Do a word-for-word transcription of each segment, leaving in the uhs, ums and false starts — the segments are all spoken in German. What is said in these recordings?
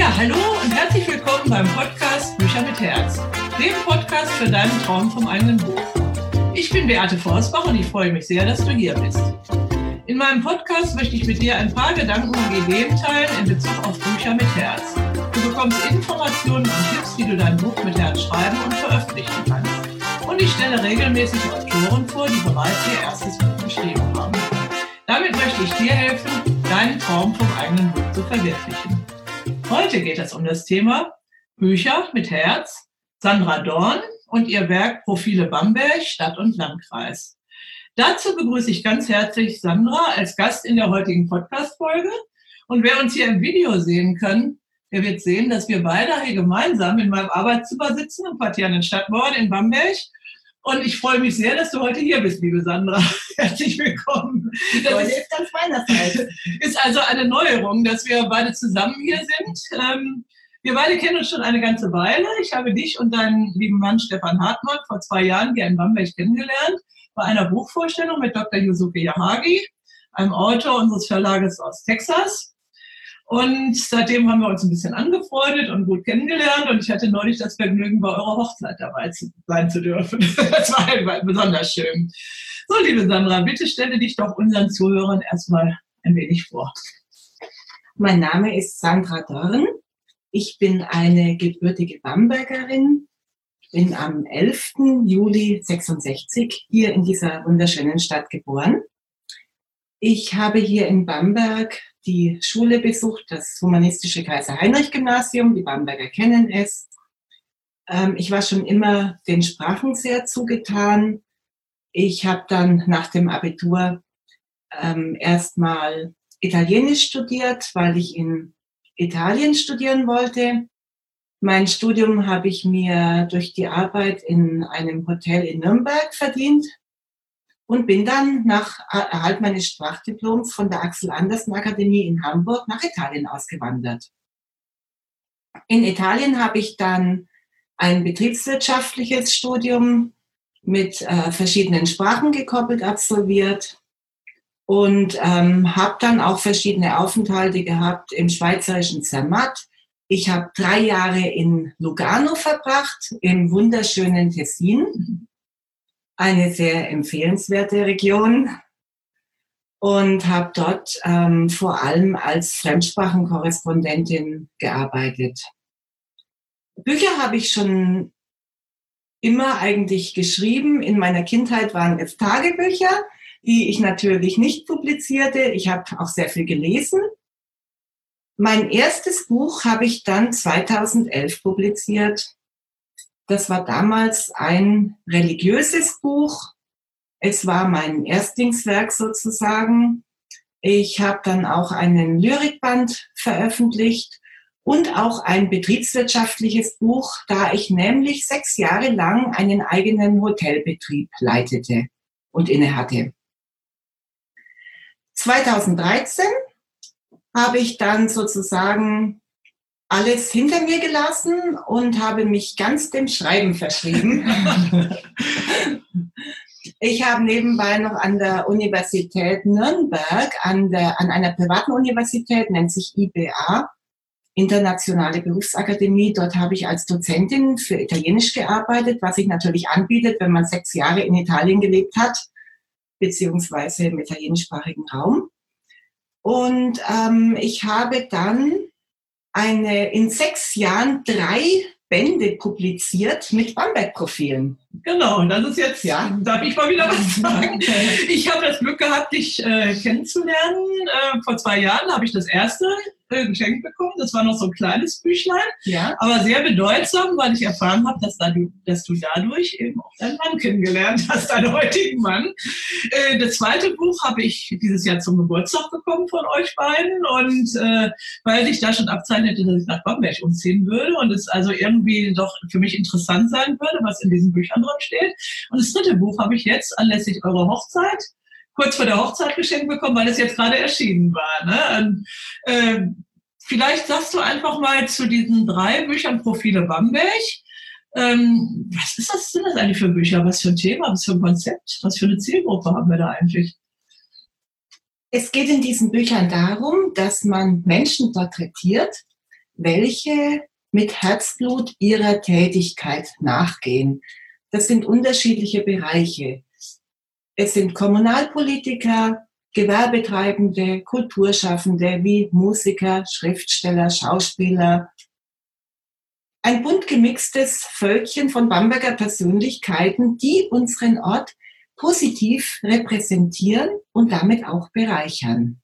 Ja, hallo und herzlich willkommen beim Podcast Bücher mit Herz, dem Podcast für deinen Traum vom eigenen Buch. Ich bin Beate Forsbach und ich freue mich sehr, dass du hier bist. In meinem Podcast möchte ich mit dir ein paar Gedanken und Ideen teilen in Bezug auf Bücher mit Herz. Du bekommst Informationen und Tipps, wie du dein Buch mit Herz schreiben und veröffentlichen kannst. Und ich stelle regelmäßig Autoren vor, die bereits ihr erstes Buch geschrieben haben. Damit möchte ich dir helfen, deinen Traum vom eigenen Buch zu verwirklichen. Heute geht es um das Thema Bücher mit Herz, Sandra Dorn und ihr Werk Profile Bamberg, Stadt und Landkreis. Dazu begrüße ich ganz herzlich Sandra als Gast in der heutigen Podcast-Folge. Und wer uns hier im Video sehen kann, der wird sehen, dass wir beide hier gemeinsam in meinem Arbeitszimmer sitzen im Quartier an den Stadtmauern in Bamberg. Und ich freue mich sehr, dass du heute hier bist, liebe Sandra. Herzlich willkommen. Das ist ganz meinerseits. Ist also eine Neuerung, dass wir beide zusammen hier sind. Ähm, wir beide kennen uns schon eine ganze Weile. Ich habe dich und deinen lieben Mann Stefan Hartmann vor zwei Jahren hier in Bamberg kennengelernt, bei einer Buchvorstellung mit Doktor Yusuke Yahagi, einem Autor unseres Verlages aus Texas. Und seitdem haben wir uns ein bisschen angefreundet und gut kennengelernt. Und ich hatte neulich das Vergnügen, bei eurer Hochzeit dabei zu, sein zu dürfen. Das war halt besonders schön. So, liebe Sandra, bitte stelle dich doch unseren Zuhörern erstmal ein wenig vor. Mein Name ist Sandra Dorn. Ich bin eine gebürtige Bambergerin. Bin am elften Juli sechsundsechzig hier in dieser wunderschönen Stadt geboren. Ich habe hier in Bamberg die Schule besucht, das humanistische Kaiser-Heinrich-Gymnasium. Die Bamberger kennen es. Ähm, ich war schon immer den Sprachen sehr zugetan. Ich habe dann nach dem Abitur ähm, erstmal Italienisch studiert, weil ich in Italien studieren wollte. Mein Studium habe ich mir durch die Arbeit in einem Hotel in Nürnberg verdient und bin dann nach Erhalt meines Sprachdiploms von der Axel Andersen Akademie in Hamburg nach Italien ausgewandert. In Italien habe ich dann ein betriebswirtschaftliches Studium mit äh, verschiedenen Sprachen gekoppelt absolviert und ähm, habe dann auch verschiedene Aufenthalte gehabt im schweizerischen Zermatt. Ich habe drei Jahre in Lugano verbracht, im wunderschönen Tessin. Eine sehr empfehlenswerte Region und habe dort ähm, vor allem als Fremdsprachenkorrespondentin gearbeitet. Bücher habe ich schon immer eigentlich geschrieben. In meiner Kindheit waren es Tagebücher, die ich natürlich nicht publizierte. Ich habe auch sehr viel gelesen. Mein erstes Buch habe ich dann zweitausendelf publiziert. Das war damals ein religiöses Buch. Es war mein Erstlingswerk sozusagen. Ich habe dann auch einen Lyrikband veröffentlicht und auch ein betriebswirtschaftliches Buch, da ich nämlich sechs Jahre lang einen eigenen Hotelbetrieb leitete und innehatte. zweitausenddreizehn habe ich dann sozusagen alles hinter mir gelassen und habe mich ganz dem Schreiben verschrieben. Ich habe nebenbei noch an der Universität Nürnberg, an, der, an einer privaten Universität, nennt sich I B A, Internationale Berufsakademie. Dort habe ich als Dozentin für Italienisch gearbeitet, was sich natürlich anbietet, wenn man sechs Jahre in Italien gelebt hat, beziehungsweise im italienischsprachigen Raum. Und ähm, ich habe dann eine in sechs Jahren drei Bände publiziert mit Bamberg-Profilen. Genau, und das ist jetzt, ja, darf ich mal wieder was sagen? Ich habe das Glück gehabt, dich äh, kennenzulernen. Äh, vor zwei Jahren habe ich das erste äh, geschenkt bekommen. Das war noch so ein kleines Büchlein, ja, aber sehr bedeutsam, weil ich erfahren habe, dass, da du, dass du dadurch eben auch deinen Mann kennengelernt hast, deinen heutigen Mann. Äh, das zweite Buch habe ich dieses Jahr zum Geburtstag bekommen von euch beiden und äh, weil sich da schon abzeichnete, dass ich nach Bamberg umziehen würde und es also irgendwie doch für mich interessant sein würde, was in diesen Büchern drin steht. Und das dritte Buch habe ich jetzt anlässlich eurer Hochzeit, kurz vor der Hochzeit geschenkt bekommen, weil es jetzt gerade erschienen war. Ne? Und, äh, vielleicht sagst du einfach mal zu diesen drei Büchern Profile Bamberg. Ähm, was ist das, sind das eigentlich für Bücher? Was für ein Thema, was für ein Konzept, was für eine Zielgruppe haben wir da eigentlich? Es geht in diesen Büchern darum, dass man Menschen porträtiert, welche mit Herzblut ihrer Tätigkeit nachgehen. Das sind unterschiedliche Bereiche. Es sind Kommunalpolitiker, Gewerbetreibende, Kulturschaffende wie Musiker, Schriftsteller, Schauspieler. Ein bunt gemixtes Völkchen von Bamberger Persönlichkeiten, die unseren Ort positiv repräsentieren und damit auch bereichern.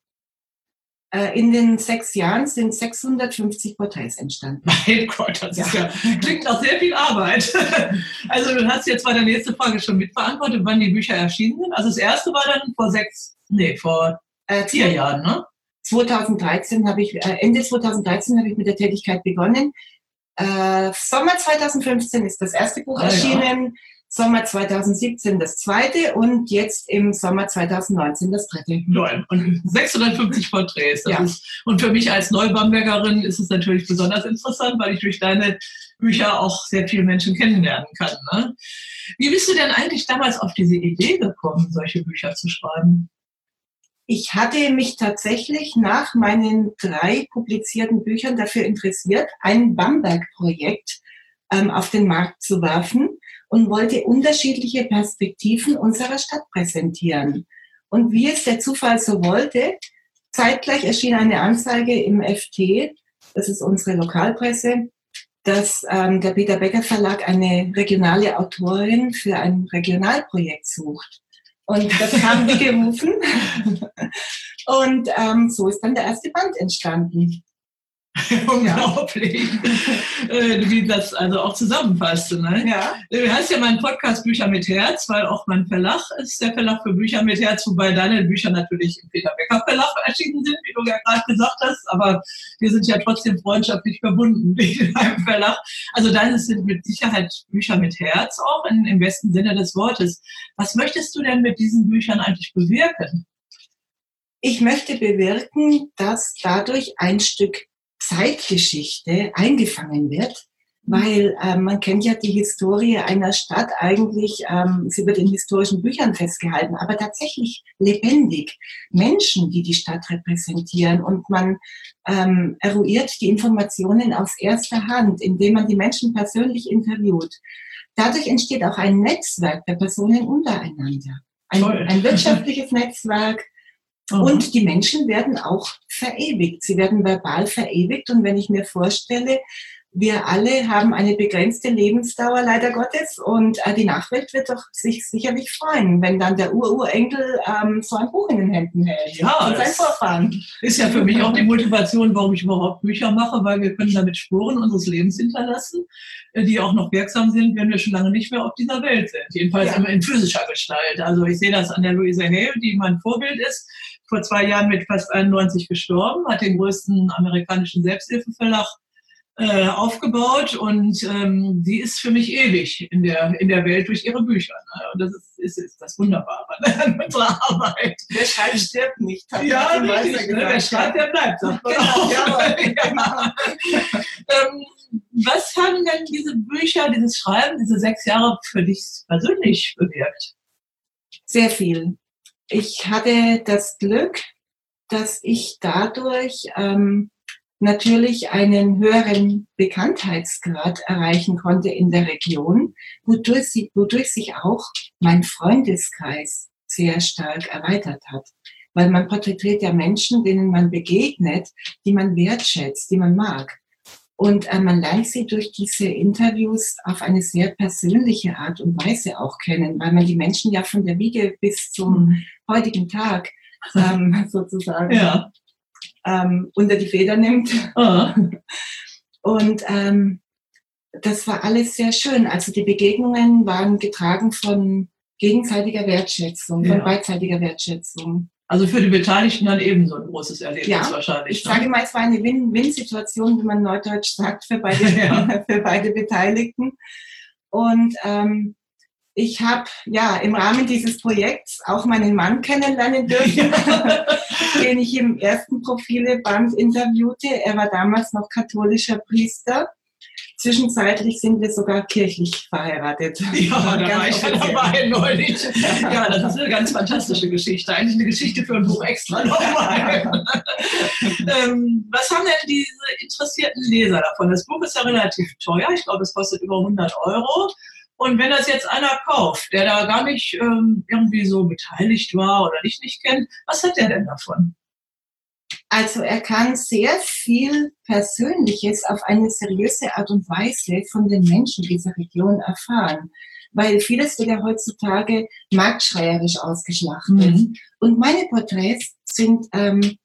In den sechs Jahren sind sechshundertfünfzig Porträts entstanden. Mein Gott, das ja. Ist ja, klingt nach sehr viel Arbeit. Also du hast jetzt bei der nächsten Frage schon mitbeantwortet, wann die Bücher erschienen sind. Also das erste war dann vor sechs, nee, vor äh, vier Jahren, ne? zweitausenddreizehn habe ich, äh, Ende zweitausenddreizehn habe ich mit der Tätigkeit begonnen. Äh, Sommer zweitausendfünfzehn ist das erste Buch ah, erschienen. Ja. Sommer zweitausendsiebzehn das zweite und jetzt im Sommer zweitausendneunzehn das dritte. Neun. Und sechshundertfünfzig Porträts. Das ja. ist, und für mich als Neubambergerin ist es natürlich besonders interessant, weil ich durch deine Bücher auch sehr viele Menschen kennenlernen kann. Ne? Wie bist du denn eigentlich damals auf diese Idee gekommen, solche Bücher zu schreiben? Ich hatte mich tatsächlich nach meinen drei publizierten Büchern dafür interessiert, ein Bamberg-Projekt ähm, auf den Markt zu werfen. Und wollte unterschiedliche Perspektiven unserer Stadt präsentieren. Und wie es der Zufall so wollte, zeitgleich erschien eine Anzeige im F T, das ist unsere Lokalpresse, dass ähm, der Peter Becker Verlag eine regionale Autorin für ein Regionalprojekt sucht. Und das haben wir gerufen. Und ähm, so ist dann der erste Band entstanden. Unglaublich, äh, wie das also auch zusammenfasst. Ne? Ja. Du hast ja meinen Podcast Bücher mit Herz, weil auch mein Verlag ist der Verlag für Bücher mit Herz, wobei deine Bücher natürlich im Peter Becker Verlag erschienen sind, wie du ja gerade gesagt hast, aber wir sind ja trotzdem freundschaftlich verbunden mit deinem Verlag. Also deine sind mit Sicherheit Bücher mit Herz auch in, im besten Sinne des Wortes. Was möchtest du denn mit diesen Büchern eigentlich bewirken? Ich möchte bewirken, dass dadurch ein Stück Zeitgeschichte eingefangen wird, weil ähm, man kennt ja die Historie einer Stadt eigentlich, ähm, sie wird in historischen Büchern festgehalten, aber tatsächlich lebendig. Menschen, die die Stadt repräsentieren und man ähm, eruiert die Informationen aus erster Hand, indem man die Menschen persönlich interviewt. Dadurch entsteht auch ein Netzwerk der Personen untereinander. Ein, ein wirtschaftliches Netzwerk. Und die Menschen werden auch verewigt. Sie werden verbal verewigt. Und wenn ich mir vorstelle, wir alle haben eine begrenzte Lebensdauer, leider Gottes. Und äh, die Nachwelt wird doch sich sicherlich freuen, wenn dann der Ururenkel ähm, so ein Buch in den Händen hält. Ja, und sein Vorfahren. Ist ja für mich auch die Motivation, warum ich überhaupt Bücher mache, weil wir können damit Spuren unseres Lebens hinterlassen, die auch noch wirksam sind, wenn wir schon lange nicht mehr auf dieser Welt sind. Jedenfalls ja. in physischer Gestalt. Also ich sehe das an der Louise Hay, die mein Vorbild ist. Vor zwei Jahren mit fast einundneunzig gestorben, hat den größten amerikanischen Selbsthilfeverlag äh, aufgebaut und ähm, die ist für mich ewig in der in der Welt durch ihre Bücher. Ne? Und das ist, ist, ist das Wunderbare an unserer Arbeit. Der schreibt, stirbt nicht. Ja, richtig, ne? Der schreibt, der bleibt. Sagt man genau, ja, ja. ähm, was haben denn diese Bücher, dieses Schreiben, diese sechs Jahre für dich persönlich bewirkt? Sehr viel. Ich hatte das Glück, dass ich dadurch ähm, natürlich einen höheren Bekanntheitsgrad erreichen konnte in der Region, wodurch, sie, wodurch sich auch mein Freundeskreis sehr stark erweitert hat. Weil man porträtiert ja Menschen, denen man begegnet, die man wertschätzt, die man mag. Und äh, man lernt sie durch diese Interviews auf eine sehr persönliche Art und Weise auch kennen, weil man die Menschen ja von der Wiege bis zum mhm. heutigen Tag ähm, sozusagen ja. ähm, unter die Feder nimmt. Oh. Und ähm, das war alles sehr schön. Also die Begegnungen waren getragen von gegenseitiger Wertschätzung, von ja. beidseitiger Wertschätzung. Also für die Beteiligten dann ebenso ein großes Erlebnis ja, wahrscheinlich. Ich ne? sage mal, es war eine Win-Win-Situation, wie man neudeutsch sagt, für beide, ja. für beide Beteiligten. Und ähm, ich habe ja im Rahmen dieses Projekts auch meinen Mann kennenlernen dürfen, ja. den ich im ersten Profileband interviewte. Er war damals noch katholischer Priester. zwischenzeitlich sind wir sogar kirchlich verheiratet. Ja, da war ich ja dabei neulich. Ja, das ist eine ganz fantastische Geschichte. Eigentlich eine Geschichte für ein Buch extra nochmal. ähm, was haben denn diese interessierten Leser davon? Das Buch ist ja relativ teuer. Ich glaube, es kostet über hundert Euro. Und wenn das jetzt einer kauft, der da gar nicht ähm, irgendwie so beteiligt war oder dich nicht kennt, was hat der denn davon? Also er kann sehr viel Persönliches auf eine seriöse Art und Weise von den Menschen dieser Region erfahren. Weil vieles wird ja heutzutage marktschreierisch ausgeschlachtet. Mhm. Und meine Porträts sind ähm,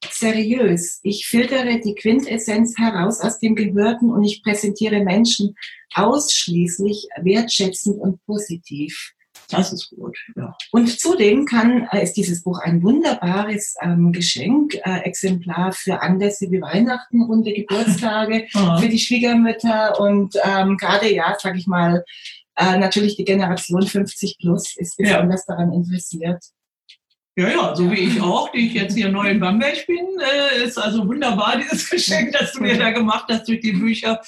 seriös. Ich filtere die Quintessenz heraus aus dem Gehörten und ich präsentiere Menschen ausschließlich wertschätzend und positiv. Das ist gut, ja. Und zudem kann, äh, ist dieses Buch ein wunderbares ähm, Geschenk, äh, Exemplar für Anlässe wie Weihnachten, runde Geburtstage, für die Schwiegermütter und ähm, gerade, ja, sag ich mal, äh, natürlich die Generation fünfzig plus ist besonders ja. daran interessiert. Ja, ja, so wie ich auch, die ich jetzt hier neu in Bamberg bin, äh, ist also wunderbar, dieses Geschenk, das du mir da gemacht hast durch die Bücher.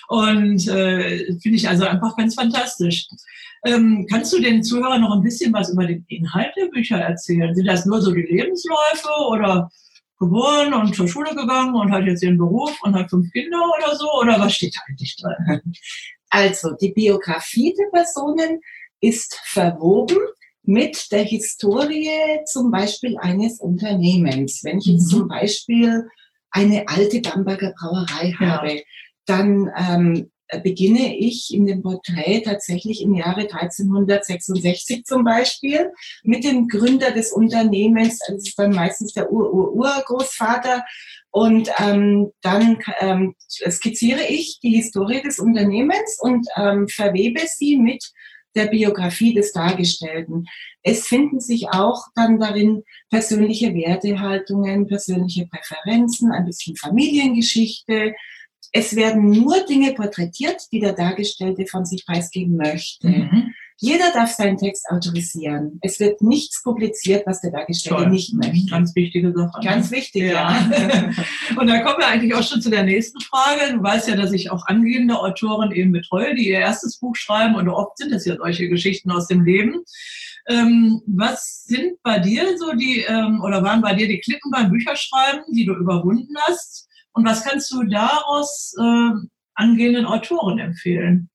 Und äh, finde ich also einfach ganz fantastisch. Ähm, kannst du den Zuhörern noch ein bisschen was über den Inhalt der Bücher erzählen? Sind das nur so die Lebensläufe oder geboren und zur Schule gegangen und hat jetzt ihren Beruf und hat fünf Kinder oder so? Oder was steht da eigentlich drin? Also, die Biografie der Personen ist verwoben mit der Historie zum Beispiel eines Unternehmens. Wenn ich jetzt mhm. zum Beispiel eine alte Bamberger Brauerei ja. habe, dann ähm, beginne ich in dem Porträt tatsächlich im Jahre dreizehnhundertsechsundsechzig zum Beispiel mit dem Gründer des Unternehmens, das ist dann meistens der Ur-Ur-Urgroßvater, und ähm, dann ähm, skizziere ich die Historie des Unternehmens und ähm, verwebe sie mit der Biografie des Dargestellten. Es finden sich auch dann darin persönliche Wertehaltungen, persönliche Präferenzen, ein bisschen Familiengeschichte. Es werden nur Dinge porträtiert, die der Dargestellte von sich preisgeben möchte. Mhm. Jeder darf seinen Text autorisieren. Es wird nichts publiziert, was der Dargestellte Toll. nicht möchte. Ganz wichtige Sache. Ganz wichtig, ja. ja. Und da kommen wir eigentlich auch schon zu der nächsten Frage. Du weißt ja, dass ich auch angehende Autoren eben betreue, die ihr erstes Buch schreiben. Und oft sind es ja solche Geschichten aus dem Leben. Ähm, was sind bei dir so die, ähm, oder waren bei dir die Klippen beim Bücherschreiben, die du überwunden hast? Und was kannst du daraus äh, angehenden Autoren empfehlen?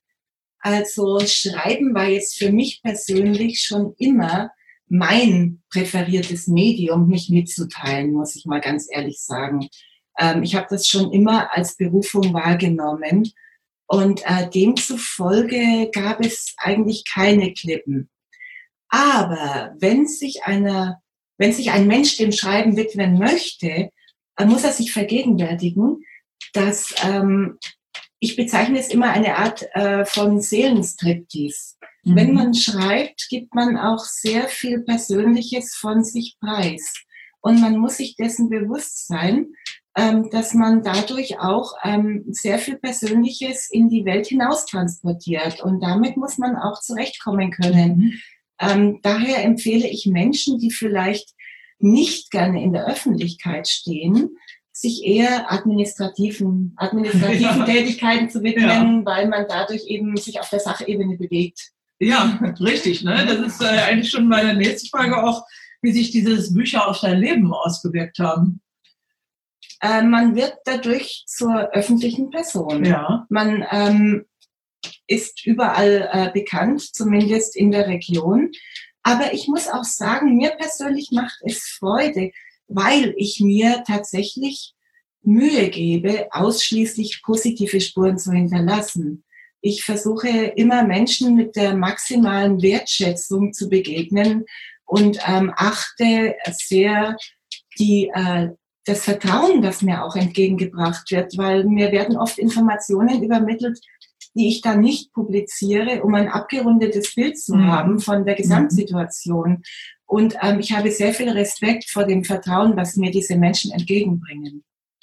Also Schreiben war jetzt für mich persönlich schon immer mein präferiertes Medium, mich mitzuteilen, muss ich mal ganz ehrlich sagen. Ähm, ich habe das schon immer als Berufung wahrgenommen und äh, demzufolge gab es eigentlich keine Klippen. Aber wenn sich einer, wenn sich ein Mensch dem Schreiben widmen möchte, muss er sich vergegenwärtigen, dass ähm, ich bezeichne es immer eine Art äh, von Seelenstriptease. Mhm. Wenn man schreibt, gibt man auch sehr viel Persönliches von sich preis. Und man muss sich dessen bewusst sein, ähm, dass man dadurch auch ähm, sehr viel Persönliches in die Welt hinaus transportiert. Und damit muss man auch zurechtkommen können. Mhm. Ähm, daher empfehle ich Menschen, die vielleicht nicht gerne in der Öffentlichkeit stehen, sich eher administrativen, administrativen ja. Tätigkeiten zu widmen, ja. weil man dadurch eben sich auf der Sachebene bewegt. Ja, richtig. Ne? Das ist äh, eigentlich schon meine nächste Frage auch, wie sich diese Bücher auf dein Leben ausgewirkt haben. Äh, man wird dadurch zur öffentlichen Person. Ja. Man ähm, ist überall äh, bekannt, zumindest in der Region. Aber ich muss auch sagen, mir persönlich macht es Freude, weil ich mir tatsächlich Mühe gebe, ausschließlich positive Spuren zu hinterlassen. Ich versuche immer Menschen mit der maximalen Wertschätzung zu begegnen und ähm, achte sehr die, äh, das Vertrauen, das mir auch entgegengebracht wird, weil mir werden oft Informationen übermittelt, die ich dann nicht publiziere, um ein abgerundetes Bild zu mhm. haben von der Gesamtsituation. Und ähm, ich habe sehr viel Respekt vor dem Vertrauen, was mir diese Menschen entgegenbringen.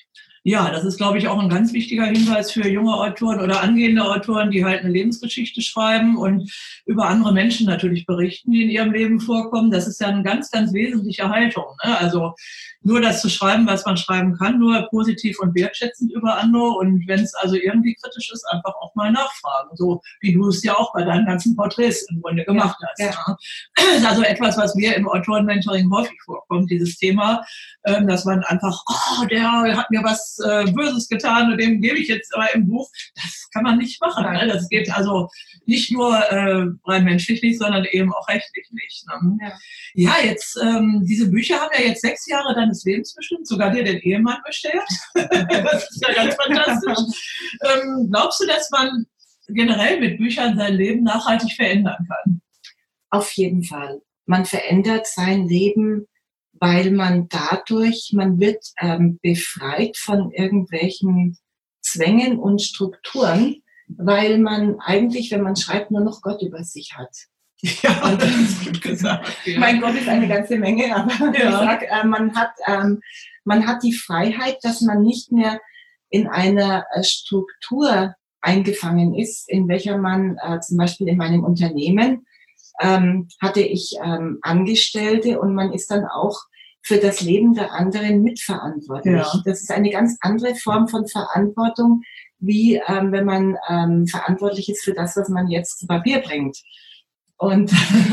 Ja, das ist, glaube ich, auch ein ganz wichtiger Hinweis für junge Autoren oder angehende Autoren, die halt eine Lebensgeschichte schreiben und über andere Menschen natürlich berichten, die in ihrem Leben vorkommen. Das ist ja eine ganz, ganz wesentliche Haltung, ne? Also nur das zu schreiben, was man schreiben kann, nur positiv und wertschätzend über andere. Und wenn es also irgendwie kritisch ist, einfach auch mal nachfragen. So wie du es ja auch bei deinen ganzen Porträts im Grunde gemacht hast. Ja. Ne? Das ist also etwas, was mir im Autoren-Mentoring häufig vorkommt, dieses Thema, dass man einfach, oh, der hat mir was äh, Böses getan und dem gebe ich jetzt aber im Buch. Das kann man nicht machen. Ne? Das geht also nicht nur äh, rein menschlich nicht, sondern eben auch rechtlich nicht. Ne? Ja. ja, jetzt, ähm, diese Bücher haben ja jetzt sechs Jahre deines Lebens bestimmt, sogar dir den Ehemann bestellt. Das ist ja ganz fantastisch. ähm, glaubst du, dass man generell mit Büchern sein Leben nachhaltig verändern kann? Auf jeden Fall. Man verändert sein Leben, weil man dadurch, man wird ähm, befreit von irgendwelchen Zwängen und Strukturen, weil man eigentlich, wenn man schreibt, nur noch Gott über sich hat. Ja, und, das ist gut gesagt. Ja. Mein Gott ist eine ganze Menge, aber ja. ich sag, äh, man hat, ähm, man hat die Freiheit, dass man nicht mehr in einer äh, Struktur eingefangen ist, in welcher man äh, zum Beispiel in meinem Unternehmen ähm, hatte ich ähm, Angestellte und man ist dann auch für das Leben der anderen mitverantwortlich. Ja. Das ist eine ganz andere Form von Verantwortung, wie ähm, wenn man ähm, verantwortlich ist für das, was man jetzt zu Papier bringt. Und,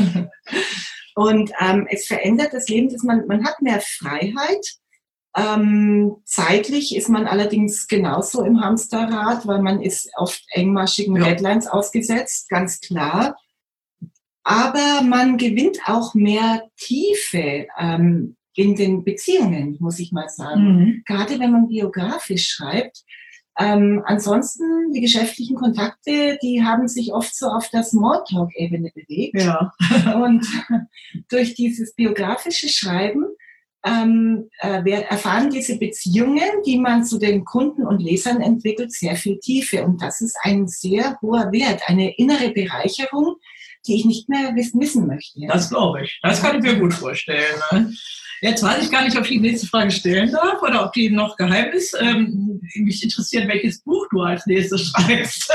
und ähm, es verändert das Leben, dass man, man hat mehr Freiheit. Ähm, zeitlich ist man allerdings genauso im Hamsterrad, weil man ist oft engmaschigen ja. Deadlines ausgesetzt, ganz klar. Aber man gewinnt auch mehr Tiefe ähm, in den Beziehungen, muss ich mal sagen. Mhm. Gerade wenn man biografisch schreibt. Ähm, ansonsten, die geschäftlichen Kontakte, die haben sich oft so auf der Smalltalk-Ebene bewegt. Ja. Und durch dieses biografische Schreiben ähm, äh, wir erfahren diese Beziehungen, die man zu den Kunden und Lesern entwickelt, sehr viel Tiefe. Und das ist ein sehr hoher Wert, eine innere Bereicherung, die ich nicht mehr missen möchte. Das glaube ich. Das kann ich mir gut vorstellen. Ne? Jetzt weiß ich gar nicht, ob ich die nächste Frage stellen darf oder ob die noch geheim ist. Ähm, mich interessiert, welches Buch du als nächstes schreibst.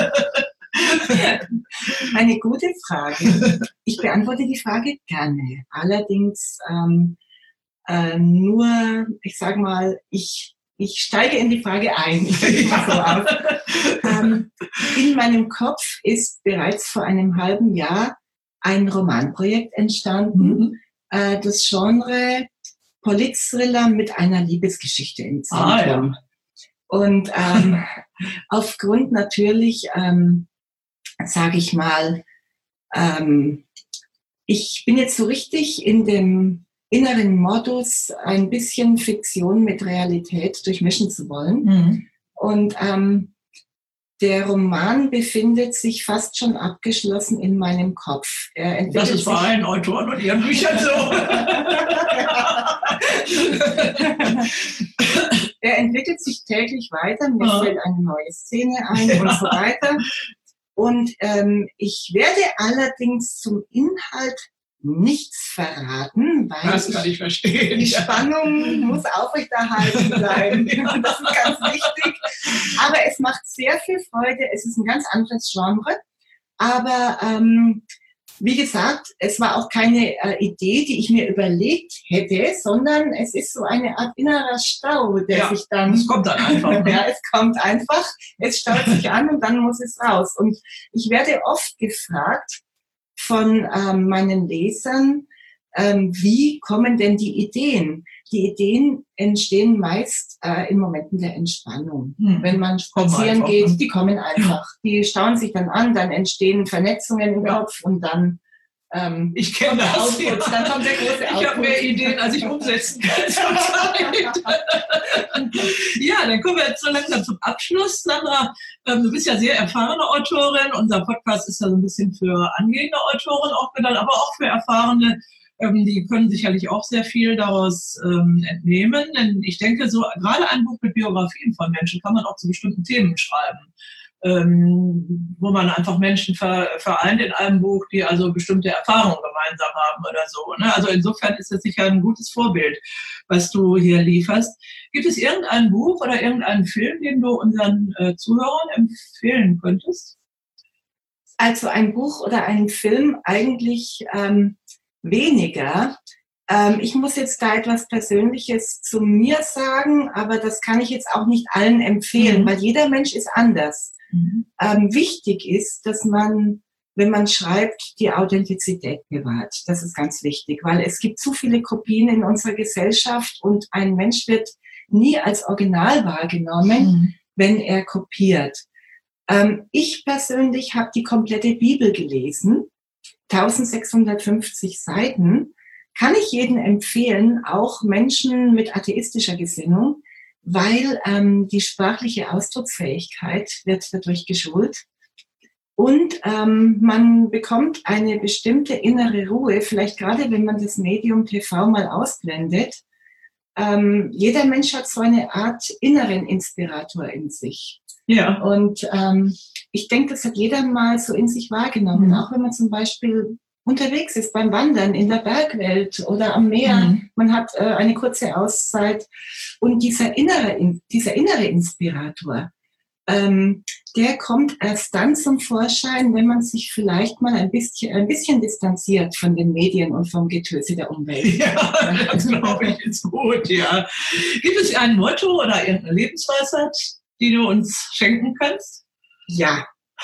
Eine gute Frage. Ich beantworte die Frage gerne. Allerdings ähm, äh, nur, ich sage mal, ich, ich steige in die Frage ein. Ich so auf. Ähm, in meinem Kopf ist bereits vor einem halben Jahr ein Romanprojekt entstanden. Mhm. Äh, das Genre Polit-Thriller mit einer Liebesgeschichte im Zentrum. Ah, ja. Und ähm, aufgrund natürlich, ähm, sage ich mal, ähm, ich bin jetzt so richtig in dem inneren Modus, ein bisschen Fiktion mit Realität durchmischen zu wollen. Mhm. Und ähm, der Roman befindet sich fast schon abgeschlossen in meinem Kopf. Er das ist bei allen Autoren und ihren Büchern so. Er entwickelt sich täglich weiter, mir ja. fällt eine neue Szene ein ja. und so weiter. Und ähm, ich werde allerdings zum Inhalt nichts verraten, weil das kann ich verstehen. Die Spannung muss aufrechterhalten bleiben. Das ist ganz wichtig. Aber es macht sehr viel Freude. Es ist ein ganz anderes Genre. Aber ähm, wie gesagt, es war auch keine äh, Idee, die ich mir überlegt hätte, sondern es ist so eine Art innerer Stau, der ja, sich dann... Es kommt dann einfach. Ja, es kommt einfach. Es staut sich an und dann muss es raus. Und ich werde oft gefragt von ähm, meinen Lesern, ähm, wie kommen denn die Ideen? Die Ideen entstehen meist äh, in Momenten der Entspannung. Hm. Wenn man spazieren geht, ne? Die kommen einfach. Die stauen sich dann an, dann entstehen Vernetzungen im ja. Kopf und dann ähm, ich kenne das. Output, ja. Dann kommt der große Output. Ich habe mehr Ideen, als ich umsetzen kann. Ja, dann kommen wir jetzt so langsam zum Abschluss. Sandra, ähm, du bist ja sehr erfahrene Autorin. Unser Podcast ist ja so ein bisschen für angehende Autoren auch gedacht, aber auch für Erfahrene. Ähm, die können sicherlich auch sehr viel daraus ähm, entnehmen. Denn ich denke, so gerade ein Buch mit Biografien von Menschen kann man auch zu bestimmten Themen schreiben. ähm, wo man einfach Menschen ver, vereint in einem Buch, die also bestimmte Erfahrungen gemeinsam haben oder so. Ne? Also insofern ist das sicher ein gutes Vorbild, was du hier lieferst. Gibt es irgendein Buch oder irgendeinen Film, den du unseren äh, Zuhörern empfehlen könntest? Also ein Buch oder einen Film eigentlich ähm, weniger. Ähm, ich muss jetzt da etwas Persönliches zu mir sagen, aber das kann ich jetzt auch nicht allen empfehlen, mhm. weil jeder Mensch ist anders. Mhm. Ähm, wichtig ist, dass man, wenn man schreibt, die Authentizität bewahrt. Das ist ganz wichtig, weil es gibt zu viele Kopien in unserer Gesellschaft und ein Mensch wird nie als Original wahrgenommen, mhm. wenn er kopiert. Ähm, ich persönlich habe die komplette Bibel gelesen, eintausendsechshundertfünfzig Seiten. Kann ich jedem empfehlen, auch Menschen mit atheistischer Gesinnung, weil ähm, die sprachliche Ausdrucksfähigkeit wird dadurch geschult und ähm, man bekommt eine bestimmte innere Ruhe, vielleicht gerade wenn man das Medium T V mal ausblendet. Ähm, jeder Mensch hat so eine Art inneren Inspirator in sich. Ja. Und ähm, ich denke, das hat jeder mal so in sich wahrgenommen, mhm. auch wenn man zum Beispiel unterwegs ist beim Wandern in der Bergwelt oder am Meer. Mhm. Man hat äh, eine kurze Auszeit und dieser innere, dieser innere Inspirator, ähm, der kommt erst dann zum Vorschein, wenn man sich vielleicht mal ein bisschen, ein bisschen distanziert von den Medien und vom Getöse der Umwelt. Ja, das glaube ich ist gut, ja. Gibt es ein Motto oder irgendeine Lebensweisheit, die du uns schenken kannst? Ja.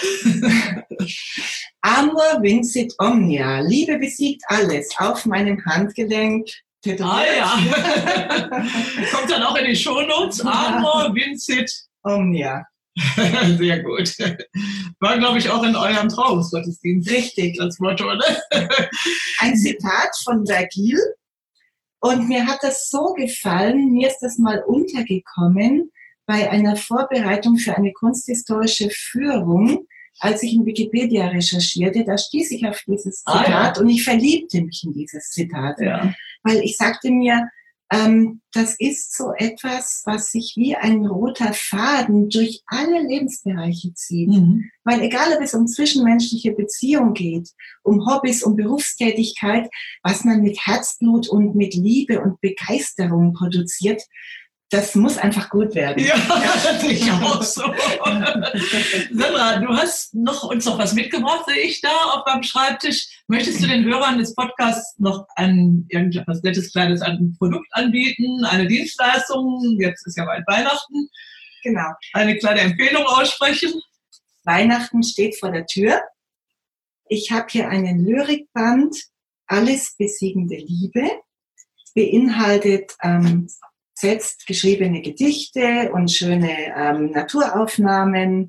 Amor vincit omnia. Liebe besiegt alles. Auf meinem Handgelenk. Ah ja. Kommt dann auch in die Shownotes. Amor vincit omnia. Sehr gut. War, glaube ich, auch in eurem Trauungsgottesdienst. Richtig. Das Motto, oder? Ein Zitat von Vergil. Und mir hat das so gefallen. Mir ist das mal untergekommen bei einer Vorbereitung für eine kunsthistorische Führung, als ich in Wikipedia recherchierte, da stieß ich auf dieses Zitat ah, ja. und ich verliebte mich in dieses Zitat. Ja. Weil ich sagte mir, ähm, das ist so etwas, was sich wie ein roter Faden durch alle Lebensbereiche zieht. Mhm. Weil egal, ob es um zwischenmenschliche Beziehung geht, um Hobbys, um Berufstätigkeit, was man mit Herzblut und mit Liebe und Begeisterung produziert, das muss einfach gut werden. Ja, das sehe ich auch so. Sandra, du hast noch, uns noch was mitgebracht, sehe ich da, auch beim Schreibtisch. Möchtest du den Hörern des Podcasts noch ein irgendwas nettes, kleines ein Produkt anbieten, eine Dienstleistung? Jetzt ist ja bald Weihnachten. Genau. Eine kleine Empfehlung aussprechen? Weihnachten steht vor der Tür. Ich habe hier einen Lyrikband, Alles besiegende Liebe, beinhaltet ähm, selbst geschriebene Gedichte und schöne ähm, Naturaufnahmen.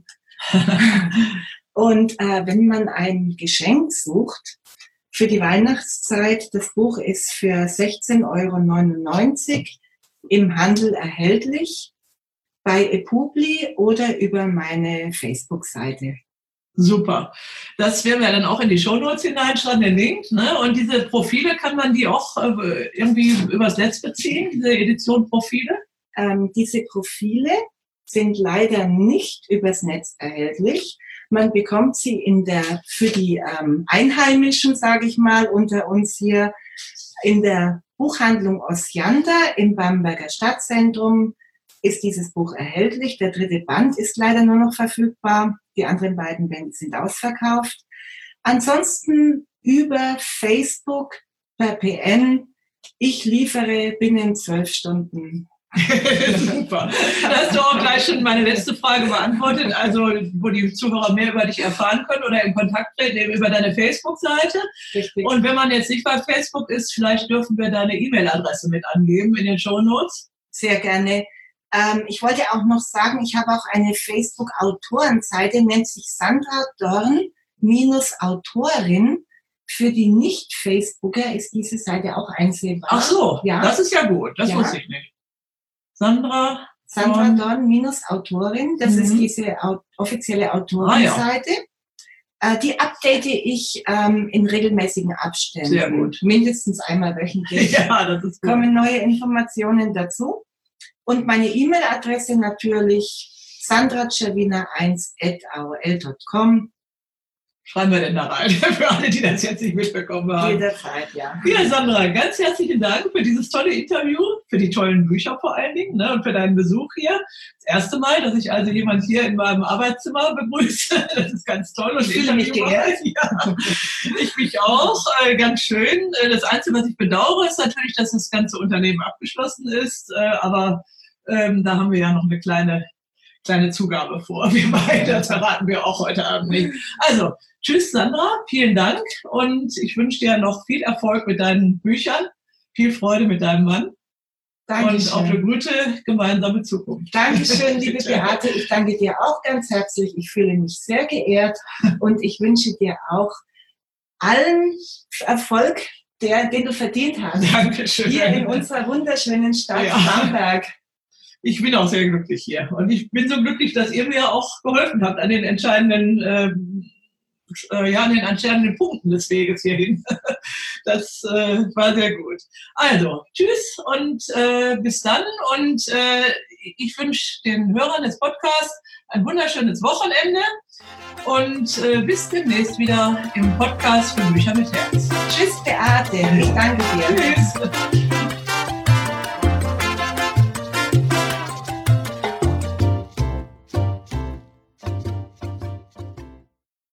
Und äh, wenn man ein Geschenk sucht für die Weihnachtszeit, das Buch ist für sechzehn Euro neunundneunzig im Handel erhältlich, bei ePubli oder über meine Facebook-Seite. Super. Das werden wir dann auch in die Shownotes hineinschreiben, den Link. Ne? Und diese Profile, kann man die auch äh, irgendwie übers Netz beziehen, diese Edition-Profile? Ähm, diese Profile sind leider nicht übers Netz erhältlich. Man bekommt sie in der, für die ähm, Einheimischen, sage ich mal, unter uns hier in der Buchhandlung Osiander im Bamberger Stadtzentrum ist dieses Buch erhältlich. Der dritte Band ist leider nur noch verfügbar. Die anderen beiden Bände sind ausverkauft. Ansonsten über Facebook per P N. Ich liefere binnen zwölf Stunden. Super. Da hast du auch gleich schon meine letzte Frage beantwortet, also wo die Zuhörer mehr über dich erfahren können oder in Kontakt treten, eben über deine Facebook-Seite. Richtig. Und wenn man jetzt nicht bei Facebook ist, vielleicht dürfen wir deine E-Mail-Adresse mit angeben in den Shownotes. Sehr gerne. Ähm, ich wollte auch noch sagen, ich habe auch eine Facebook-Autorenseite, nennt sich Sandra Dorn Autorin. Für die Nicht-Facebooker ist diese Seite auch einsehbar. Ach so, ja. Das ist ja gut, das ja. wusste ich nicht. Sandra Sandra Dorn Autorin, das mhm. ist diese au- offizielle Autorenseite. Ah, ja. äh, die update ich ähm, in regelmäßigen Abständen. Sehr gut. Mindestens einmal wöchentlich. Ja, das ist gut. Kommen neue Informationen dazu. Und meine E-Mail-Adresse natürlich sandra czerwina eins at a o l punkt com. Schreiben wir denn da rein, für alle, die das jetzt nicht mitbekommen haben. Jederzeit, ja. Ja, Sandra, ganz herzlichen Dank für dieses tolle Interview, für die tollen Bücher vor allen Dingen, ne, und für deinen Besuch hier. Das erste Mal, dass ich also jemand hier in meinem Arbeitszimmer begrüße. Das ist ganz toll. Und ich fühle mich geehrt. Ja, ich mich auch. Äh, ganz schön. Das Einzige, was ich bedauere, ist natürlich, dass das ganze Unternehmen abgeschlossen ist. Äh, aber ähm, da haben wir ja noch eine kleine kleine Zugabe vor. Wir beide, das verraten wir auch heute Abend nicht. Also, tschüss Sandra, vielen Dank und ich wünsche dir noch viel Erfolg mit deinen Büchern, viel Freude mit deinem Mann. Dankeschön. Und auf eine gute gemeinsame Zukunft. Dankeschön, liebe Beate. Ich danke dir auch ganz herzlich. Ich fühle mich sehr geehrt und ich wünsche dir auch allen Erfolg, der, den du verdient hast. Dankeschön. Hier in unserer wunderschönen Stadt ja. Bamberg. Ich bin auch sehr glücklich hier. Und ich bin so glücklich, dass ihr mir auch geholfen habt an den entscheidenden, ähm, äh, ja, an den entscheidenden Punkten des Weges hierhin. Das äh, war sehr gut. Also, tschüss und äh, bis dann. Und äh, ich wünsche den Hörern des Podcasts ein wunderschönes Wochenende. Und äh, bis demnächst wieder im Podcast für Bücher mit Herz. Tschüss, Beate. Ich danke dir. Tschüss.